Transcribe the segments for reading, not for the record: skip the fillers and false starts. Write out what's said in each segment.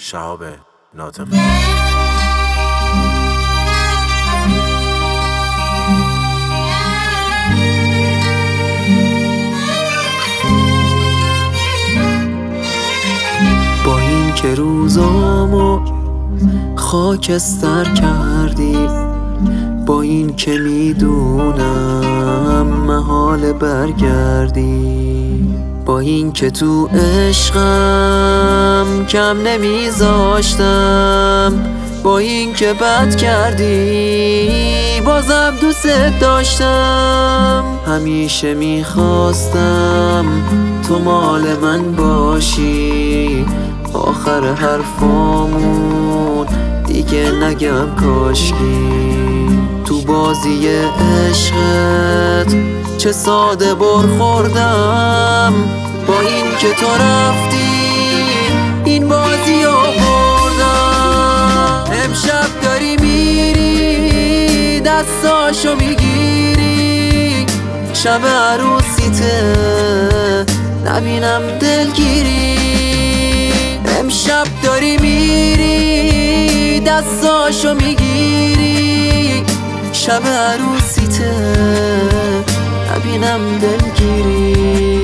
شهاب ناطقی. با این که روزامو خاکستر کردی، با این که میدونم محال برگردی، با این که تو عشقم کم نمیذاشتم، با این که بد کردی بازم دوست داشتم. همیشه میخواستم تو مال من باشی، آخر حرفامون دیگه نگم کاشکی. تو بازی عشقت چه ساده برخوردم، با این که تو رفتی این بازی رو بردم. امشب داری میری دستاشو میگیری، شب عروسیته نبینم دلگیری. امشب داری میری دستاشو میگیری، شب عروسیته نبینم دلگیری.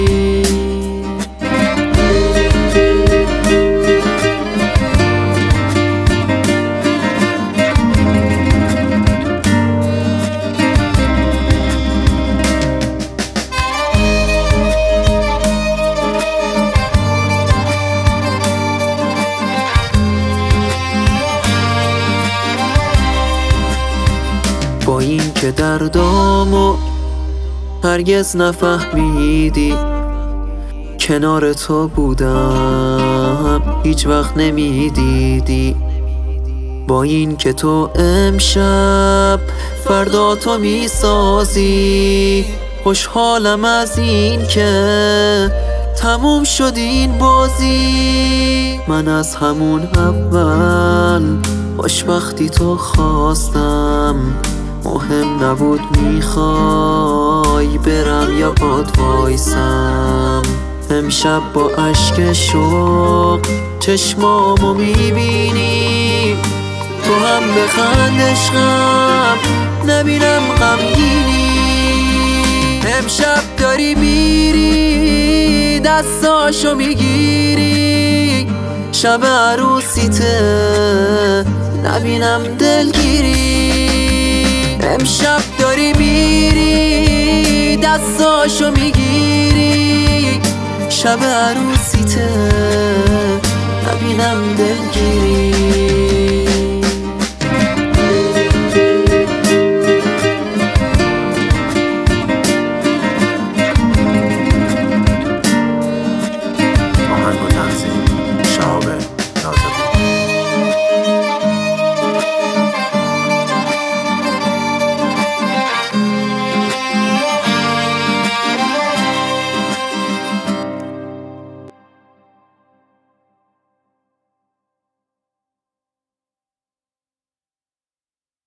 با این که دردامو هرگز نفهمیدی، کنار تو بودم هیچ وقت نمیدیدی. با این که تو امشب فردا تو میسازی، خوشحالم از این که تموم شد این بازی. من از همون اول خوشبختی تو خواستم، مهم نبود میخوای برم یا باد وایسم. امشب با اشک شوق چشمامو میبینی، تو هم بخند عشقم نبینم غمگینی. امشب داری میری دستاشو میگیری، شب عروسیته نبینم دلگیری. امشب داری میری دستاشو میگیری، شب عروسیته نبینم دلگیری. آهنگ و تنظیم شهاب ناطقی.